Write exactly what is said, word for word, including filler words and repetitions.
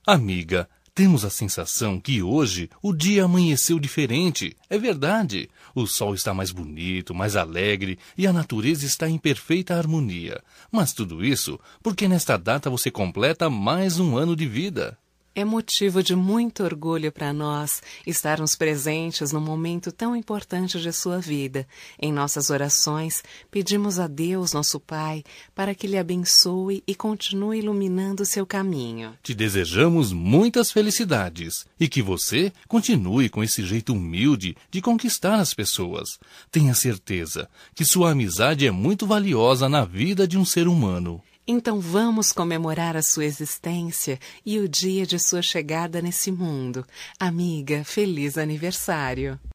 Amiga, temos a sensação que hoje o dia amanheceu diferente. É verdade. O sol está mais bonito, mais alegre e a natureza está em perfeita harmonia. Mas tudo isso porque nesta data você completa mais um ano de vida. É motivo de muito orgulho para nós estarmos presentes num momento tão importante de sua vida. Em nossas orações, pedimos a Deus, nosso Pai, para que lhe abençoe e continue iluminando seu caminho. Te desejamos muitas felicidades e que você continue com esse jeito humilde de conquistar as pessoas. Tenha certeza que sua amizade é muito valiosa na vida de um ser humano. Então vamos comemorar a sua existência e o dia de sua chegada nesse mundo. Amiga, feliz aniversário!